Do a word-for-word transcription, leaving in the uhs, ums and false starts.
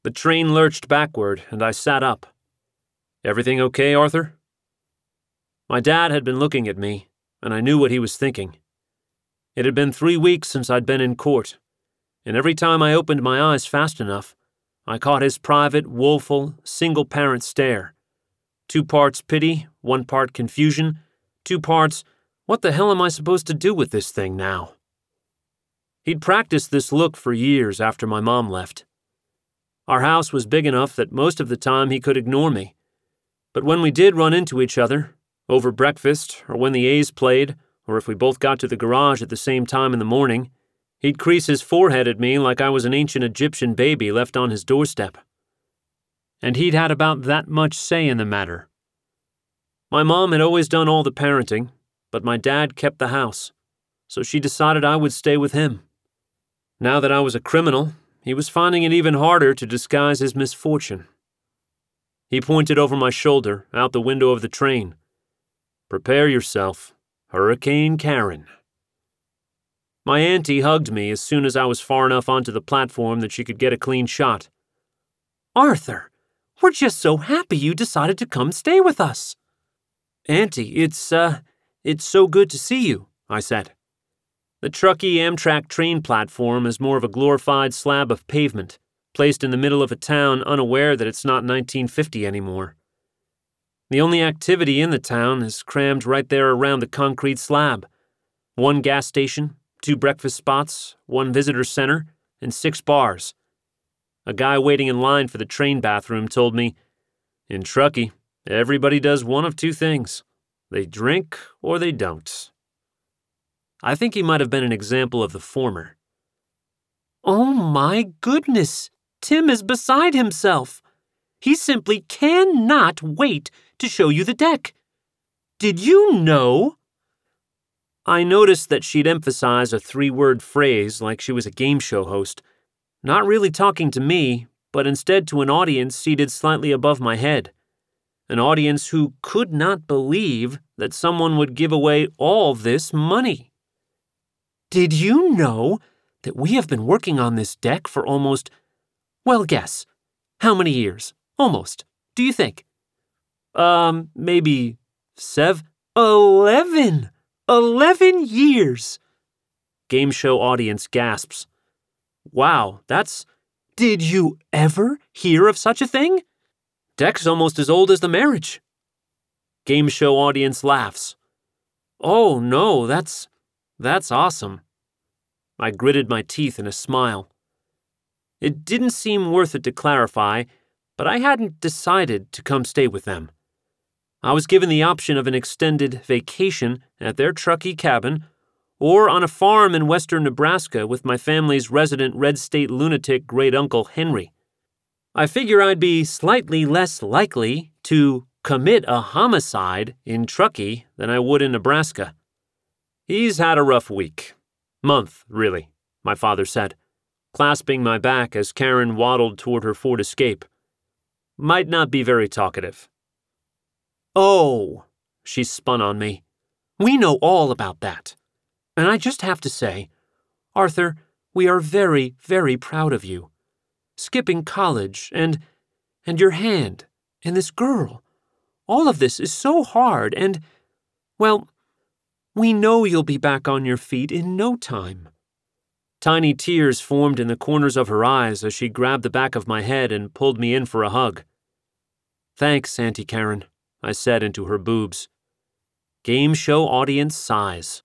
The train lurched backward, and I sat up. "Everything okay, Arthur?" My dad had been looking at me, and I knew what he was thinking. It had been three weeks since I'd been in court, and every time I opened my eyes fast enough, I caught his private, woeful, single-parent stare. Two parts pity, one part confusion, two parts, what the hell am I supposed to do with this thing now? He'd practiced this look for years after my mom left. Our house was big enough that most of the time he could ignore me. But when we did run into each other, over breakfast, or when the A's played, or if we both got to the garage at the same time in the morning, he'd crease his forehead at me like I was an ancient Egyptian baby left on his doorstep. And he'd had about that much say in the matter. My mom had always done all the parenting, but my dad kept the house, so she decided I would stay with him. Now that I was a criminal, he was finding it even harder to disguise his misfortune. He pointed over my shoulder, out the window of the train. "Prepare yourself, Hurricane Karen." My auntie hugged me as soon as I was far enough onto the platform that she could get a clean shot. "Arthur, we're just so happy you decided to come stay with us." "Auntie, it's, uh, it's so good to see you," I said. The Truckee Amtrak train platform is more of a glorified slab of pavement, placed in the middle of a town unaware that it's not nineteen fifty anymore. The only activity in the town is crammed right there around the concrete slab. One gas station, two breakfast spots, one visitor center, and six bars. A guy waiting in line for the train bathroom told me, "In Truckee, everybody does one of two things. They drink or they don't." I think he might have been an example of the former. "Oh my goodness, Tim is beside himself. He simply cannot wait to show you the deck. Did you know?" I noticed that she'd emphasize a three-word phrase like she was a game show host, not really talking to me, but instead to an audience seated slightly above my head. An audience who could not believe that someone would give away all this money. "Did you know that we have been working on this deck for almost, well, guess, how many years? Almost. Do you think?" Um, maybe sev? Eleven! Eleven years! Game show audience gasps. "Wow, that's..." "Did you ever hear of such a thing?" "Deck's almost as old as the marriage." Game show audience laughs. "Oh, no, that's... that's awesome." I gritted my teeth in a smile. It didn't seem worth it to clarify, but I hadn't decided to come stay with them. I was given the option of an extended vacation at their Truckee cabin or on a farm in western Nebraska with my family's resident red state lunatic great-uncle Henry. I figure I'd be slightly less likely to commit a homicide in Truckee than I would in Nebraska. "He's had a rough week. Month, really," my father said, clasping my back as Karen waddled toward her Ford Escape. "Might not be very talkative." "Oh," she spun on me. "We know all about that. And I just have to say, Arthur, we are very, very proud of you. Skipping college and, and your hand, and this girl. All of this is so hard and, well, we know you'll be back on your feet in no time." Tiny tears formed in the corners of her eyes as she grabbed the back of my head and pulled me in for a hug. "Thanks, Auntie Karen," I said into her boobs. Game show audience sighs.